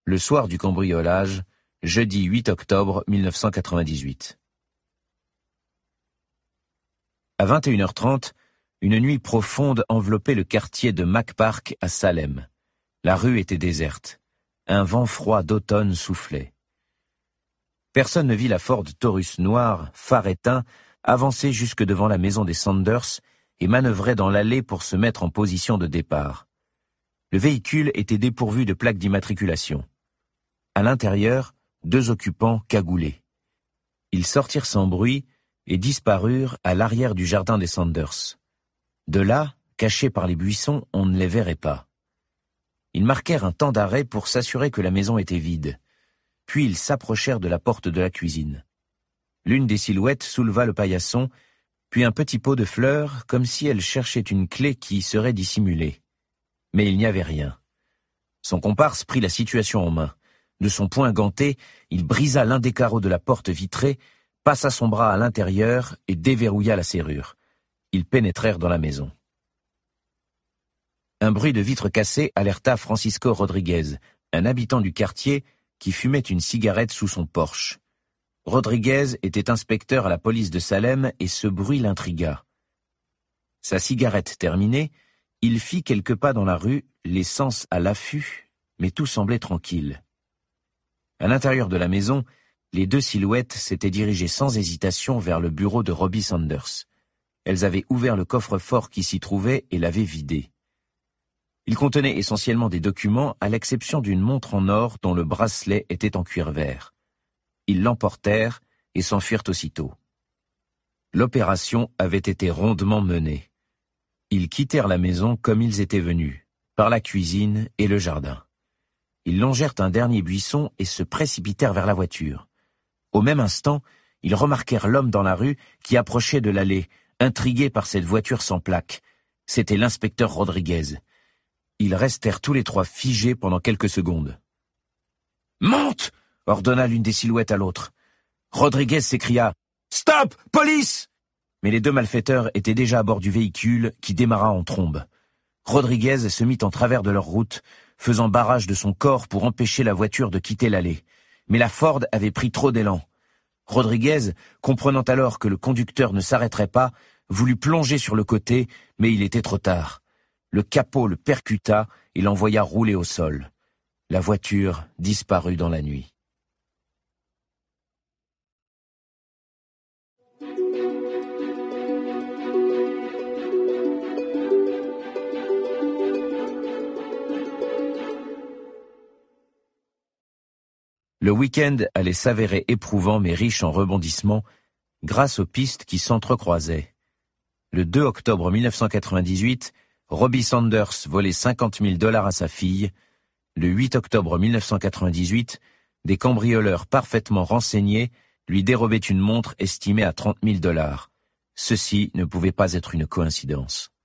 Le soir du cambriolage, jeudi 8 octobre 1998. À 21h30, une nuit profonde enveloppait le quartier de Mack Park à Salem. La rue était déserte. Un vent froid d'automne soufflait. Personne ne vit la Ford Taurus noire, phare éteint, avancer jusque devant la maison des Sanders et manœuvrer dans l'allée pour se mettre en position de départ. Le véhicule était dépourvu de plaque d'immatriculation. À l'intérieur, 2 occupants cagoulés. Ils sortirent sans bruit et disparurent à l'arrière du jardin des Sanders. De là, cachés par les buissons, on ne les verrait pas. Ils marquèrent un temps d'arrêt pour s'assurer que la maison était vide. Puis ils s'approchèrent de la porte de la cuisine. L'une des silhouettes souleva le paillasson, puis un petit pot de fleurs, comme si elle cherchait une clé qui serait dissimulée. Mais il n'y avait rien. Son comparse prit la situation en main. De son poing ganté, il brisa l'un des carreaux de la porte vitrée, passa son bras à l'intérieur et déverrouilla la serrure. Ils pénétrèrent dans la maison. Un bruit de vitres cassées alerta Francisco Rodriguez, un habitant du quartier qui fumait une cigarette sous son porche. Rodriguez était inspecteur à la police de Salem et ce bruit l'intrigua. Sa cigarette terminée, il fit quelques pas dans la rue, les sens à l'affût, mais tout semblait tranquille. À l'intérieur de la maison, les 2 silhouettes s'étaient dirigées sans hésitation vers le bureau de Robbie Sanders. Elles avaient ouvert le coffre-fort qui s'y trouvait et l'avaient vidé. Il contenait essentiellement des documents, à l'exception d'une montre en or dont le bracelet était en cuir vert. Ils l'emportèrent et s'enfuirent aussitôt. L'opération avait été rondement menée. Ils quittèrent la maison comme ils étaient venus, par la cuisine et le jardin. Ils longèrent un dernier buisson et se précipitèrent vers la voiture. Au même instant, ils remarquèrent l'homme dans la rue qui approchait de l'allée, intrigué par cette voiture sans plaque. C'était l'inspecteur Rodriguez. Ils restèrent tous les 3 figés pendant quelques secondes. « Monte !» ordonna l'une des silhouettes à l'autre. Rodriguez s'écria « Stop ! Police !» Mais les 2 malfaiteurs étaient déjà à bord du véhicule qui démarra en trombe. Rodriguez se mit en travers de leur route, faisant barrage de son corps pour empêcher la voiture de quitter l'allée. Mais la Ford avait pris trop d'élan. Rodriguez, comprenant alors que le conducteur ne s'arrêterait pas, voulut plonger sur le côté, mais il était trop tard. Le capot le percuta et l'envoya rouler au sol. La voiture disparut dans la nuit. Le week-end allait s'avérer éprouvant mais riche en rebondissements grâce aux pistes qui s'entrecroisaient. Le 2 octobre 1998, Robbie Sanders volait $50 000 à sa fille. Le 8 octobre 1998, des cambrioleurs parfaitement renseignés lui dérobaient une montre estimée à $30 000. Ceci ne pouvait pas être une coïncidence.